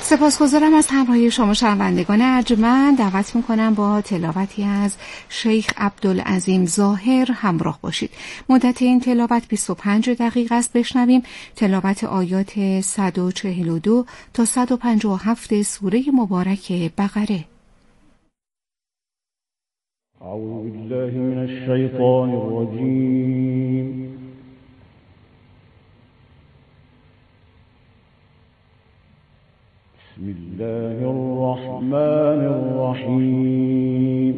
سپاسگزارم از همراهی شما شنوندگان ارجمند. دعوت میکنم با تلاوتی از شیخ عبدالعظیم ظاهر همراه باشید. مدت این تلاوت 25 دقیقه است. بشنویم تلاوت آیات 142 تا 157 سوره مبارک بقره. اعوذ بالله من الشیطان الرجیم. بسم الله الرحمن الرحیم.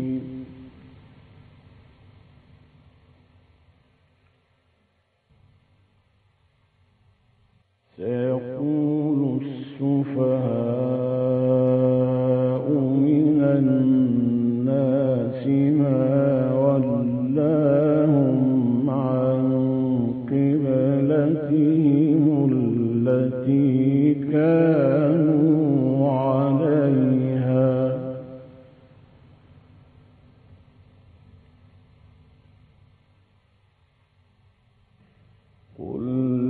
سيقول السفهاء من الناس ما ولاهم عن قبلتهم التي كانوا عليها قل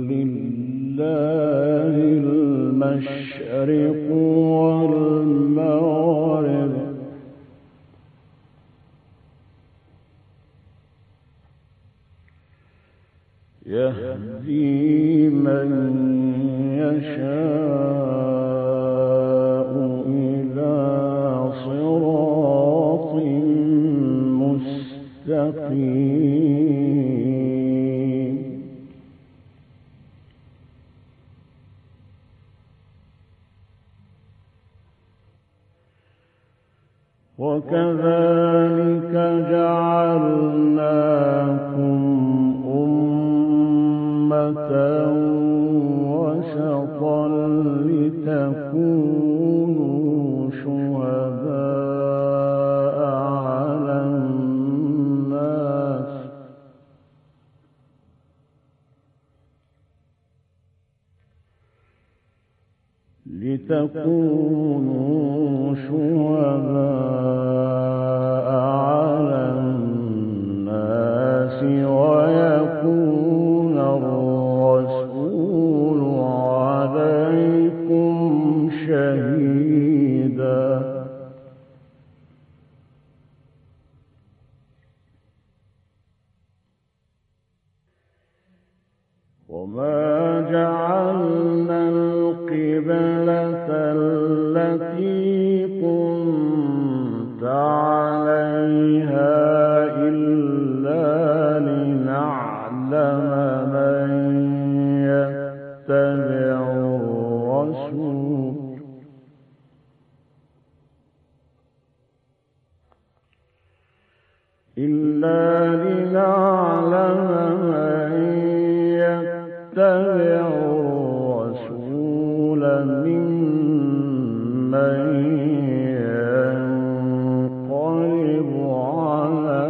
لله المشرق والمغرب يهدي من يشاء إلى صراط مستقيم. وكذلك جعلناكم أمة وسطا لتكونوا شهداء على الناس ويكون الرسول عليكم شهيدا. وما جعلنا القبلة التي كنت عليها إلا لنعلم من يتبع الرسول ممن ينقلب على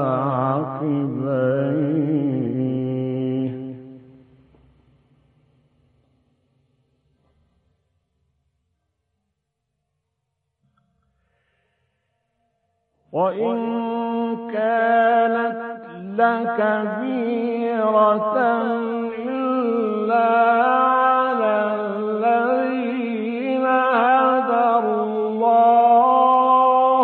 عقبيه وإن كانت لكبيرة إلا على الذين هدى الله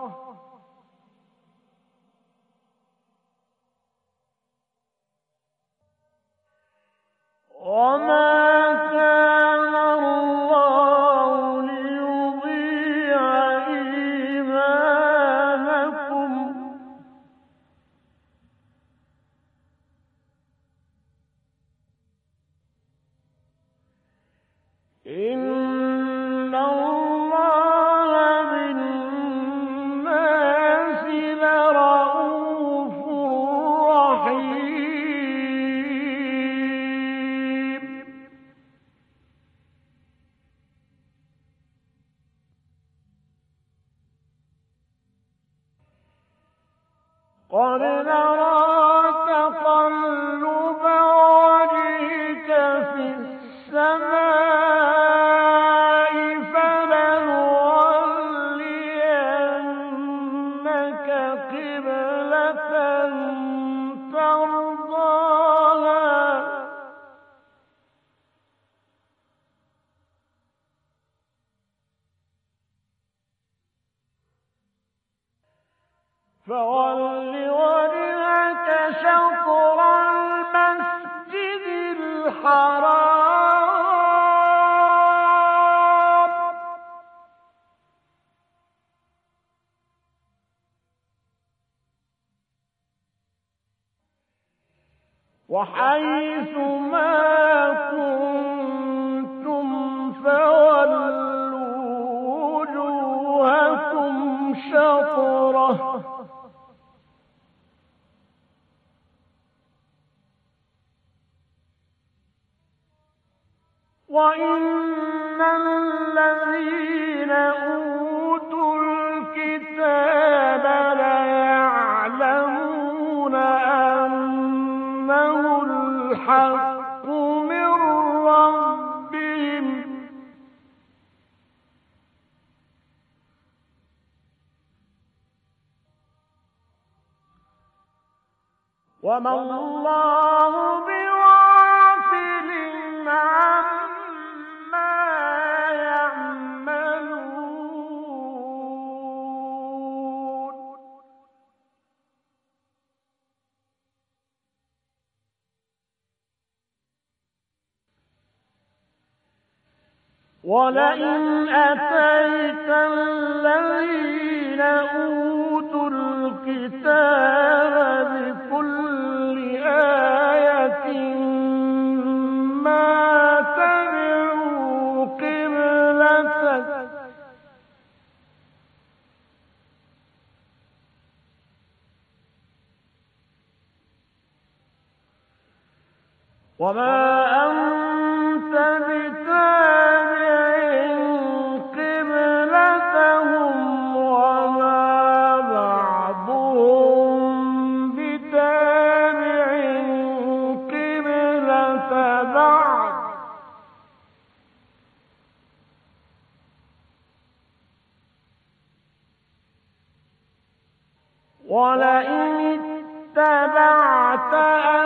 وما كان الله ليضيع إيمانكم إن الله بالناس لرءوف رحيم. قد نرى تقلب وجهك في السماء فلنولينك قبلة ترضاها فول وجهك شطر المسجد الحرام وحيث ما كنتم فولوا وجوهكم شطره وإن الذين أوتوا الكتاب ليعلمون أنه الحق من ربهم وما الله بغافل عما يعملون ولئن أتيت الذين أوتوا الكتاب بكل آية ما تبعوا قبلتك وما أنت بتابع قبلتهم وما بعضهم بتابع قبلة بعض ولئن اتبعت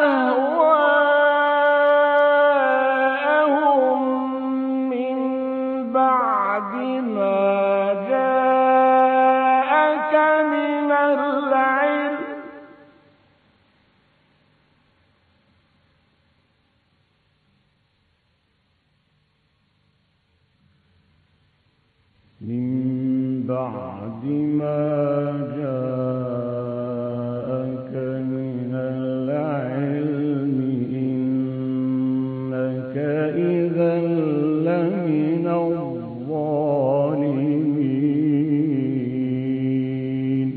أهواءهم من بعد ما جاءك من العلم إنك إذا لمن الظالمين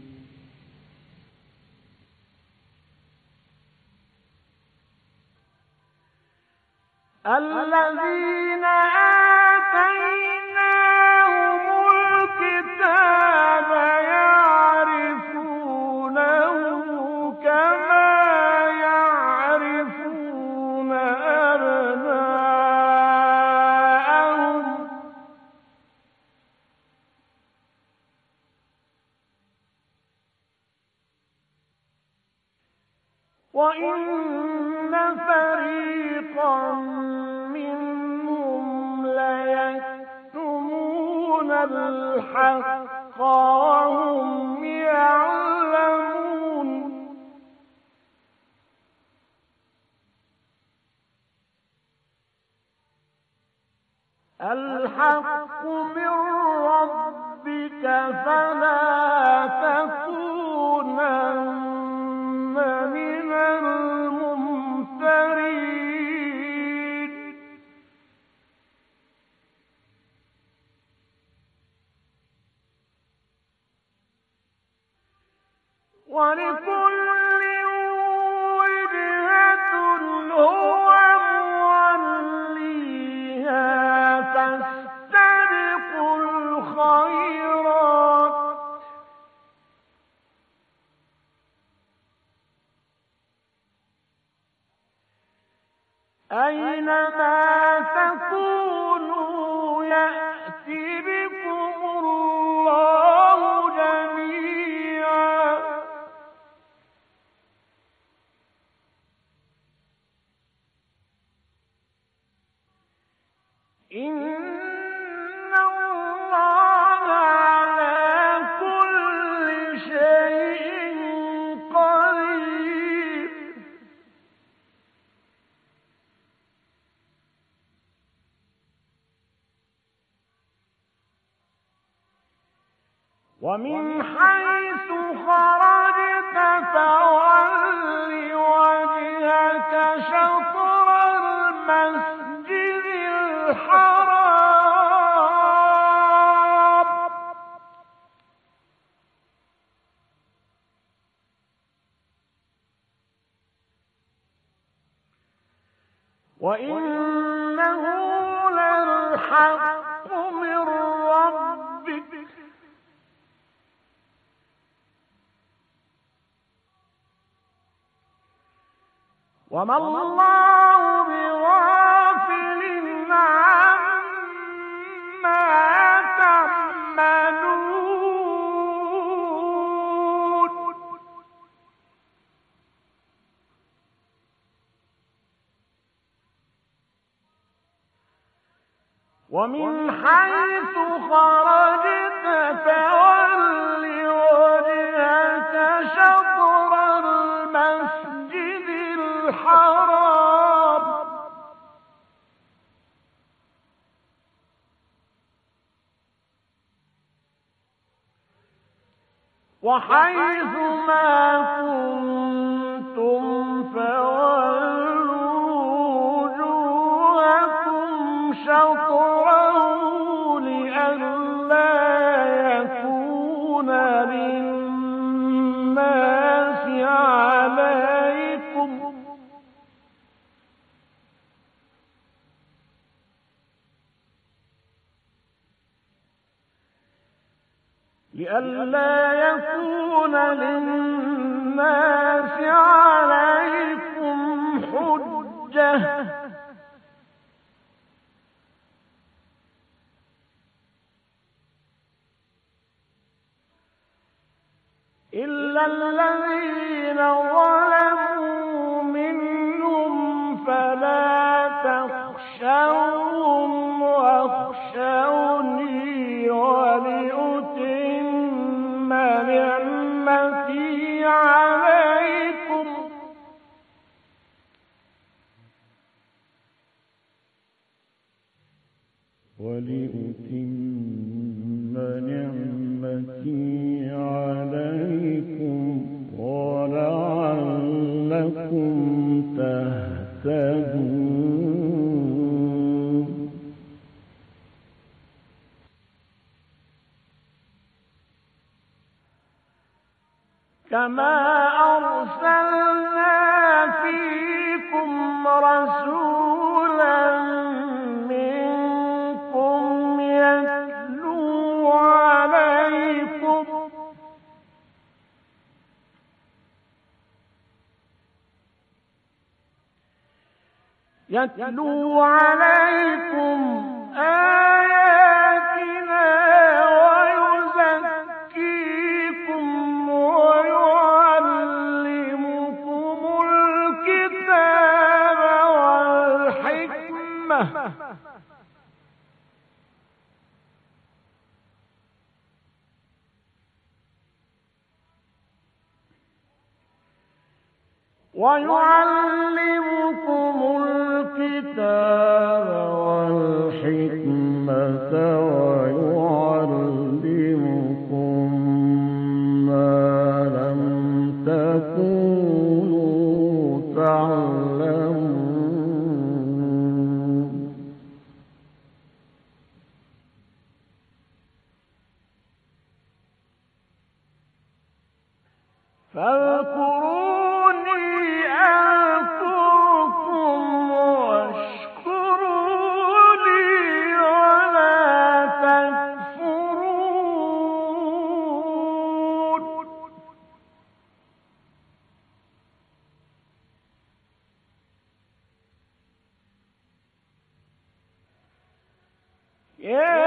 الذين آتيناهم الكتاب يعرفونه كما يعرفون أبناءهم وإن فريقا منهم ليكتمون الحق وهم يعلمون الحق من ربك فلا تكونن من الممترين ولكل وجهة هو موليها فاستبقوا الخيرات أينما تكونوا يأتي بكم الله جميعا إن الله على كل شيء ومن حيث خرجت فول وجهك شطر المسجد الحرام وإنه للحق من ربك وما الله بغافل عما تعملون ومن حيث خرجت فول وجهك شطر المسجد الحرام وحيث ما كنتم فولوا وجوهكم شطره لئلا يكون للناس عليكم حجة إلا الذين ظلموا منهم فلا تخشوهم واخشوني ولأتم نعمتي عليكم ولعلكم تهتدون كما أرسلنا فيكم رسولا منكم يتلو عليكم آياتنا ويزكيكم ويعلمكم الكتاب والحكمة ويعلمكم ما لم تكونوا تعلمون فاذكروني أذكركم واشكروا لي ولا تكفرون يا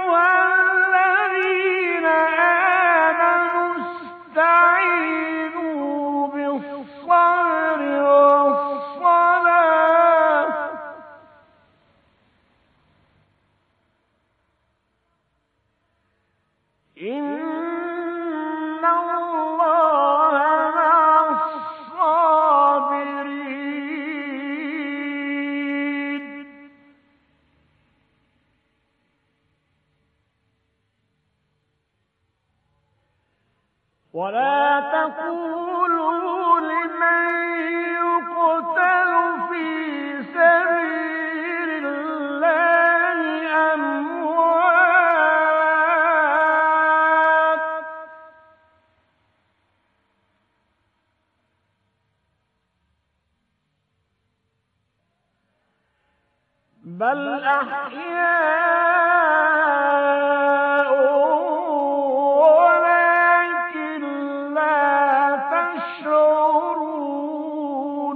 أيها الذين آمنوا استعينوا ولا تقولوا لمن يقتل في سبيل الله أموات بل أحياء ولكن لا تشعرون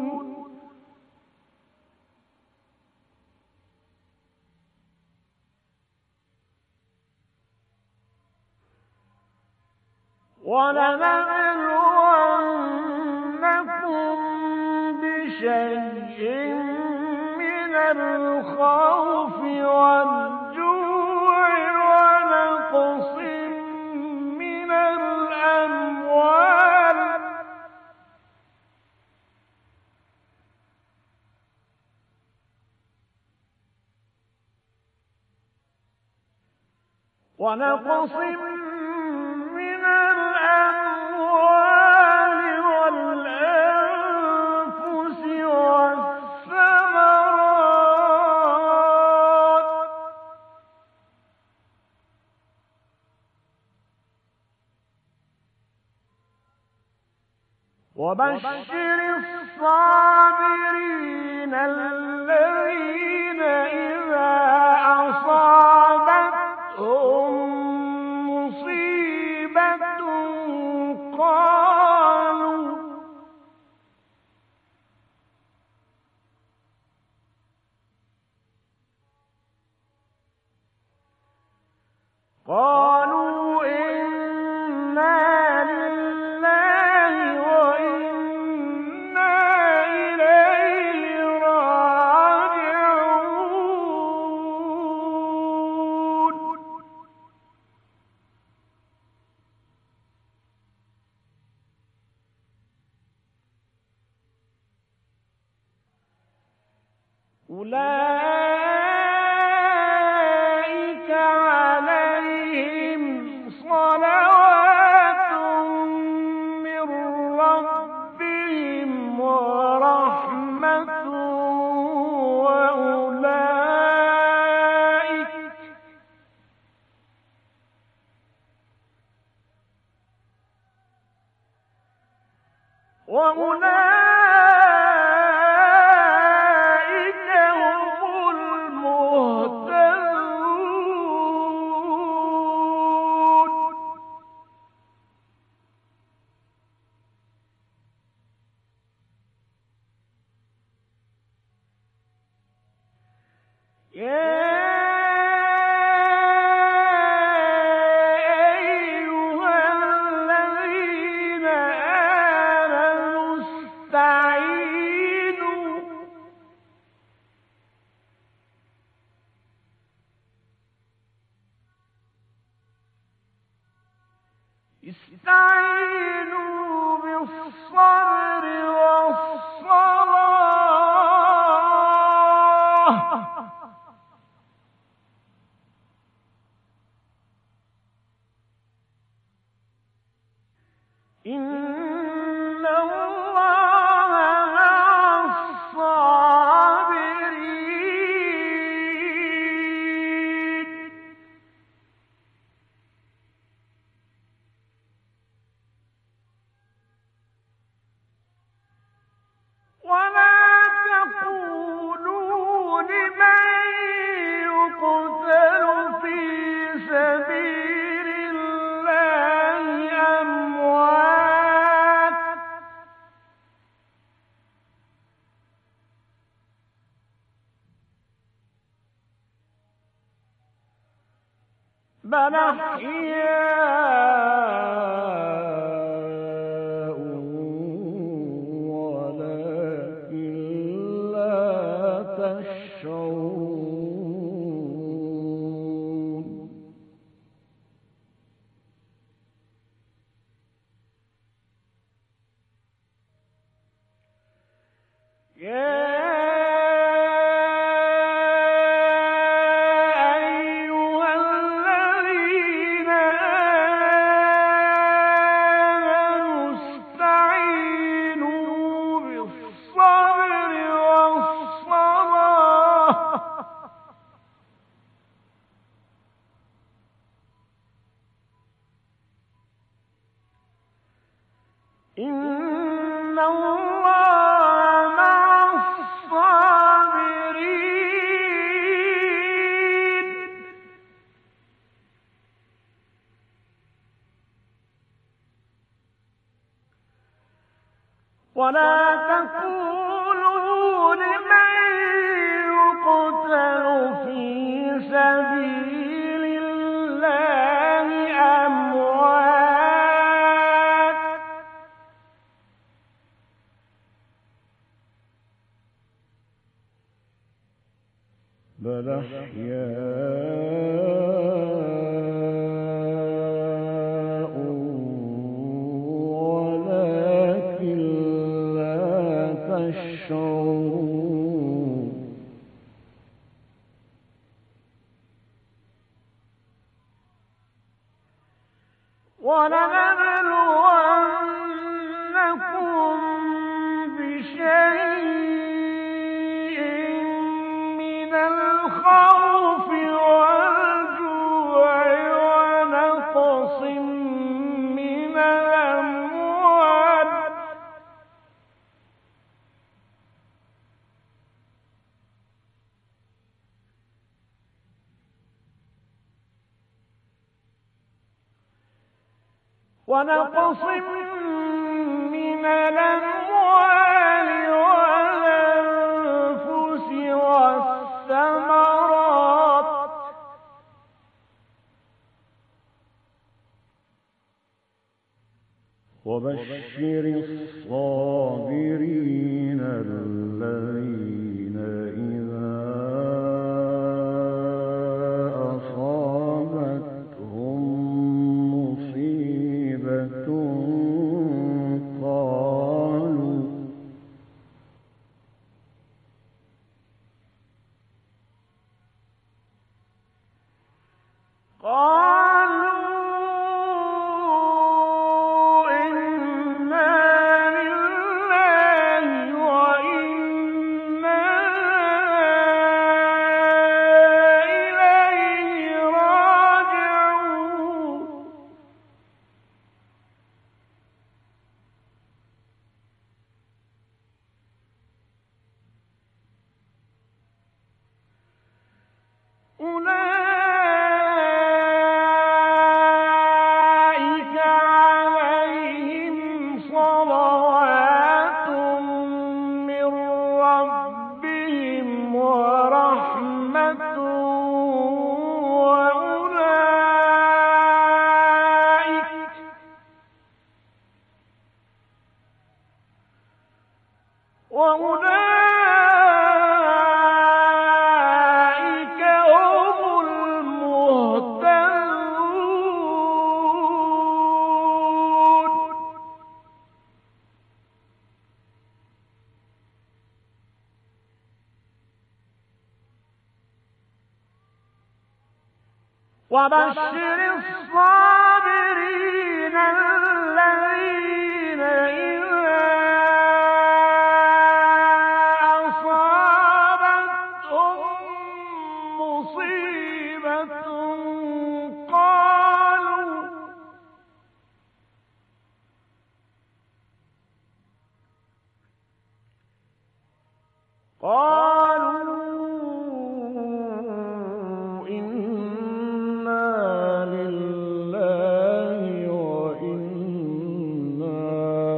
ولنبلونكم بشيء من الخوف والجوع ونقص من الأموال والأنفس والثمرات وبشر الصابرين الذين إذا أصابتهم مصيبة قالوا إنا لله وإنا إليه راجعون أولئك عليهم صلوات من ربهم ورحمة وأولئك هم المهتدون يا أيها الذين آمنوا استعينوا بالصبر والصلاة إن الله مع الصابرين ولا تقولوا لمن يقتل في سبيل الله أموات بل أحياء ولكن لا تشعرون يا أيها الذين إن الله مع الصابرين ولا تقولوا لمن يقتل في سبيل الله أموات بل أحياء ولكن لا تشعرون ولنبلونكم بشيء من الخوف والجوع ونقص من الأموال والأنفس والثمرات وبشر الصابرين الذين إذا أصابتهم مصيبة قالوا إنا لله وإنا إليه راجعون أولئك عليهم صلوات من ربهم ورحمة وأولئك هم المهتدون وبشر الصابرين الذين إذا أصابتهم مصيبة قالوا إنا لله وإنا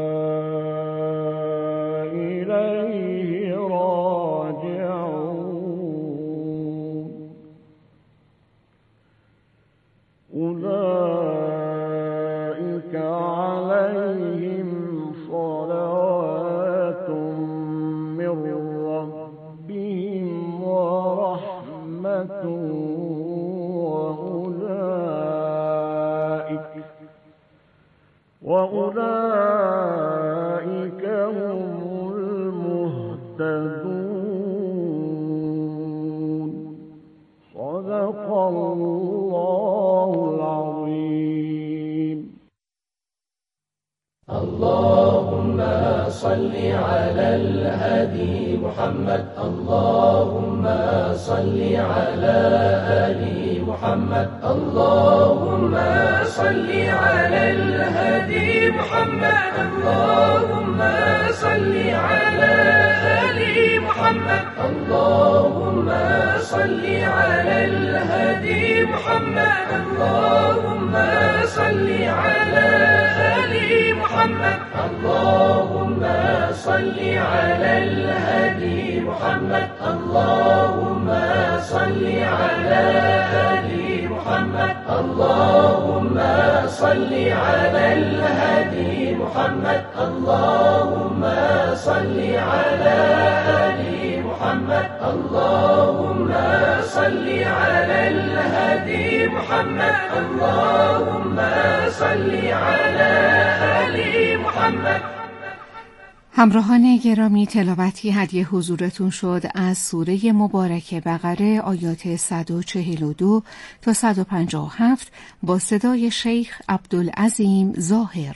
إليه راجعون أولئك عليهم صلوات من ربهم ورحمة وأولئك هم المهتدون صدق الله العظيم. اللهم اللهم صل على الهادي محمد اللهم صل على آل محمد اللهم صل على الهادي محمد اللهم صل على آل محمد اللهم صل على الهادي محمد اللهم صل على آل محمد اللهم صل على الهادي محمد اللهم صل على آل محمد اللهم صل على الهادي محمد اللهم صل على آل محمد اللهم صل على الهادي محمد اللهم صل على آل محمد. همراهان گرامی، تلاوتی هدیه حضورتون شد از سوره مبارکه بقره آیات 142 تا 157 با صدای شیخ عبدالعظیم ظاهر.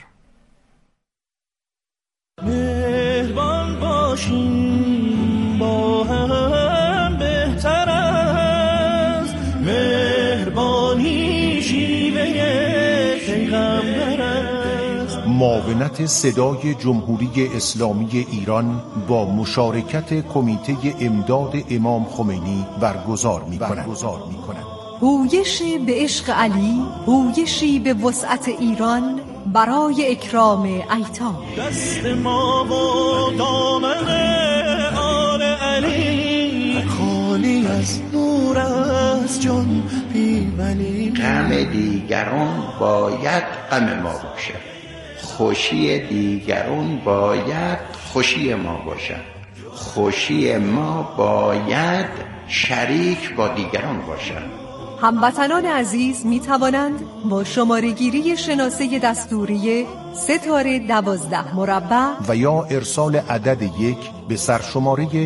مهربان باشیم با هم بهتر است، مهربانی شیوه پیغمبر است. معاونت صدای جمهوری اسلامی ایران با مشارکت کمیته امداد امام خمینی برگزار می‌کند. هویشی به عشق علی، هویشی به وسعت ایران برای اکرام ایتام. دست ما و دامن آل علی خالی از نور از جان پیولی. غم دیگران باید غم ما باشد، خوشی دیگران باید خوشی ما باشد، خوشی ما باید شریک با دیگران باشد. هموطنان عزیز می توانند با شماره‌گیری شناسه دستوری 3-12 و یا ارسال عدد 1 به سرشماره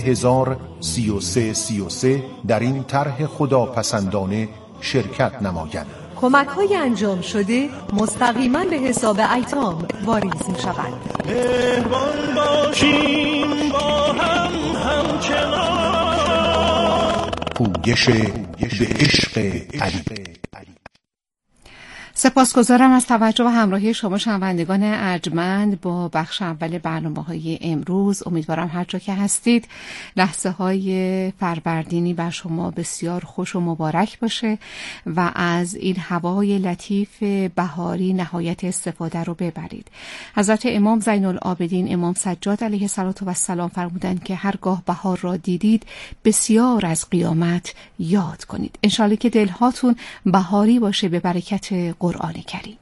303333 در این طرح خداپسندانه شرکت نمایند. کمک‌های انجام شده مستقیما به حساب ایتام واریز می شود. مهربان باشیم با هم همچنان. پویش به عشق علی. سپاسگزارم از توجه و همراهی شما شنوندگان ارجمند با بخش اول برنامه‌های امروز. امیدوارم هر جا که هستید لحظه‌های فروردینی بر شما بسیار خوش و مبارک باشه و از این هوای لطیف بهاری نهایت استفاده رو ببرید. حضرت امام زین العابدین امام سجاد علیه السلام فرمودند که هرگاه بهار را دیدید بسیار از قیامت یاد کنید. انشالله که دلهاتون بهاری باشه به برکت قرآن کریم.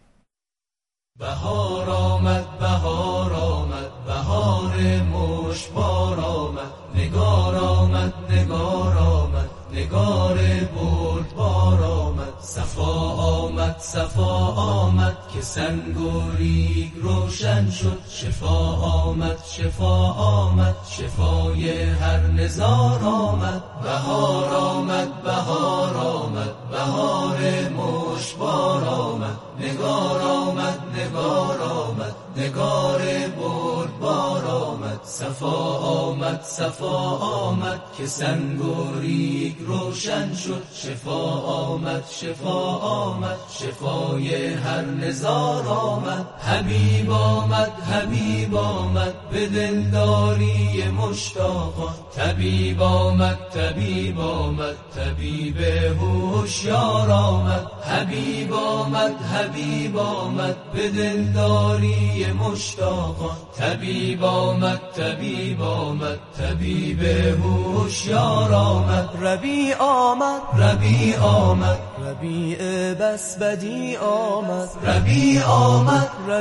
بهار آمد بهار آمد بهار مشبار آمد، نگار آمد نگار آمد نگار بردبار آمد، صفا آمد صفا آمد که سنگ و ریگ روشن شد، شفا آمد شفا آمد شفای هر نزار آمد. بهار آمد بهار آمد بهار مشبار آمد، نگار آمد نگار آمد نگار بردبار آمد، صفا آمد صفا آمد که سنگ و ریگ روشن شد، شفا آمد شفا آمد شفای هر نزار آمد. حبیب آمد حبیب آمد به دلداری مشتاقان، طبیب آمد طبیب آمد طبیب هوشیار آمد. حبیب آمد حبیب آمد به دلداری مشتاقان، طبیب آمد طبیب آمد طبیب هوشیار آمد. ربیع آمد ربیع آمد ربیع بس بدی آمد، ربیع آمد